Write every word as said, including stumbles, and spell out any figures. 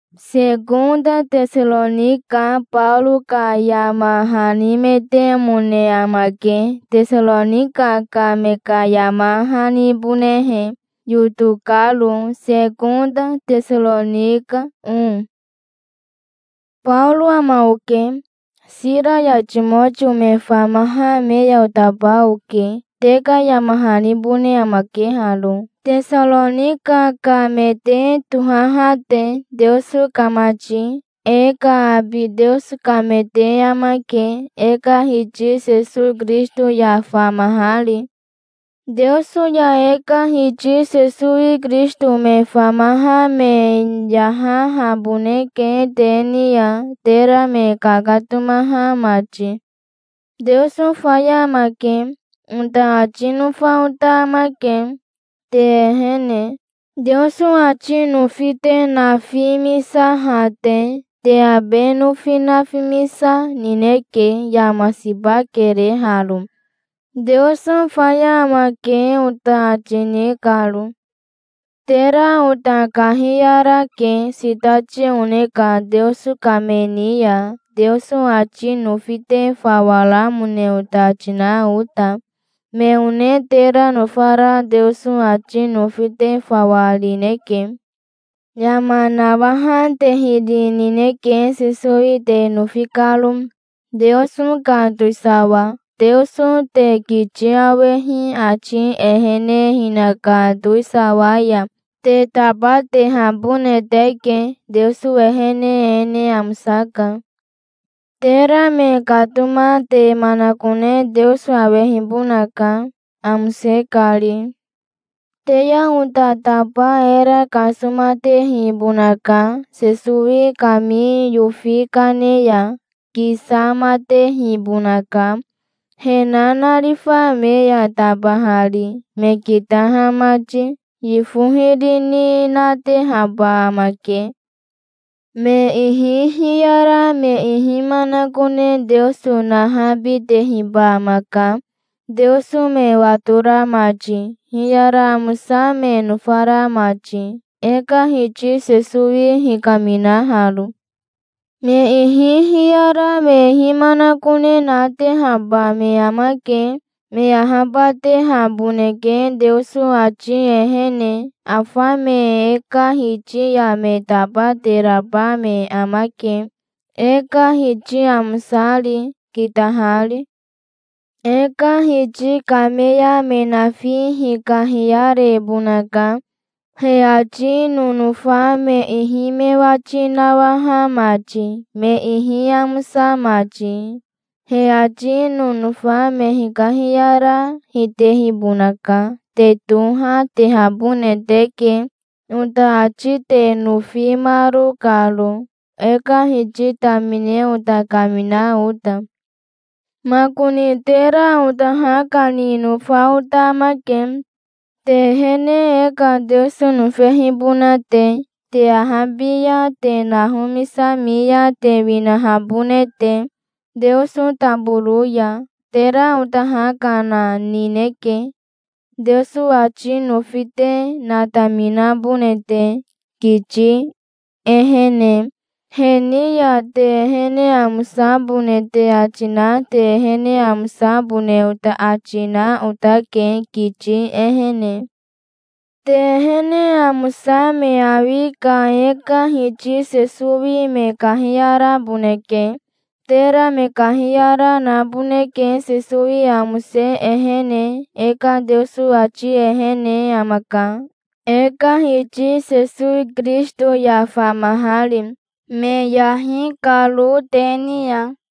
Segunda Tesalonica Paulo kayamahani mune amake Tesalonica kame kayamahani bunehe yutukalu Segunda Tesalonica um. Paulo amauke Sira ya Timóteo me famaha meya utabauke teka yamahani bune amake halu Tesalonica kamete tuhahate Deusu kamachi eka abi Deusu kamete amake eka hiji Jesus Kristo ya famahali Deusu ya eka hiji Jesus Kristo me famaha me yaha buneke tenia tera me kakatumaha machi Deusu faya make unta achinu fa unta make te hene Deusu achinu fite na fimisa hate te abenu fina fimisa nineke ya masiba kere halu Deusu faya make uta achini kalu Tera uta kahiyara ke sitachi uneka Deusu kamenia Deusu achinu fite fawala mune uta achina uta me une tera nufara Deusu achinu fite fawali neke Yama nabahan te hidi nineke sisui te nufikalum Deusu kantuisawa Deusu te kichiawehi achi ehene hinaka tuisawaya te tabate habune teke Deusu ehene ene amsaka Tera me katuma te manakune Deusu awehibunaka amsekali Teya uta tapa era kasumate hibunaka sesui kami yufi kaneya kisamate hibunaka henana rifa meya tabahali mekitaha machi yifuhiri ni nate haba make me ihi hiyara me ihi manakune Deusu nahabi te hiba maka Deusu me watura machi hiyara musa me nufara machi eka hichi sesui hikamina halu me ihi hiyara me ihi manakune nate haba me amake me ahaba te habuneke Deusu achi ehene afa me eka hichi ya me taba te raba me amake eka hichi amsali kitahali Eka hichi kameya menafi hikahiyare bunaka he achi nunufa me ihi me wachina waha machi me ihi amsa machi he achi nunufa me hikahiyara hitehi bunaka te tuha te habune teke uta achi te nufi maru kalu eka hichi tamine uta kamina uta Makuni tera uta hakani nufa uta make te hene eka Deusu nufehi bunate te ahabiya te nahumisa miya te winahabune te Deusu taburuya tera uta hakana nineke Deusu achi nufite natamina bunete kichi ehene Henia te hene amsa bune te achina te hene amsa bune uta achina uta ke kichi ehene. Te hene amsa me awi ka eka hichi sesubi me kahiyara buneke. Tera me kahiyara na buneke sesubi amse ehene eka Deusu achi ehene amaka. Eka hichi sesubi Kristo ya famahali. Me yahi kalu tenia